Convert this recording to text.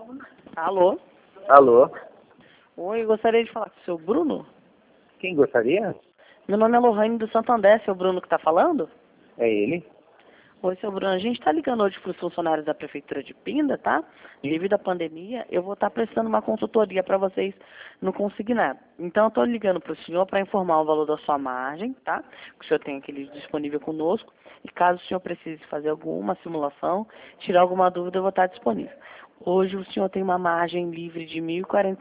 Alô? Alô? Oi, gostaria de falar com o seu Bruno? Quem gostaria? Meu nome é Lohane do Santander, seu Bruno que está falando? É ele? Oi, seu Bruno, a gente está ligando hoje para os funcionários da Prefeitura de Pinda, tá? Devido à pandemia, eu vou estar prestando uma consultoria para vocês no consignado. Então, eu estou ligando para o senhor para informar o valor da sua margem, tá? Que o senhor tem aquele disponível conosco. E caso o senhor precise fazer alguma simulação, tirar alguma dúvida, eu vou estar disponível. Hoje, o senhor tem uma margem livre de R$ 1.040.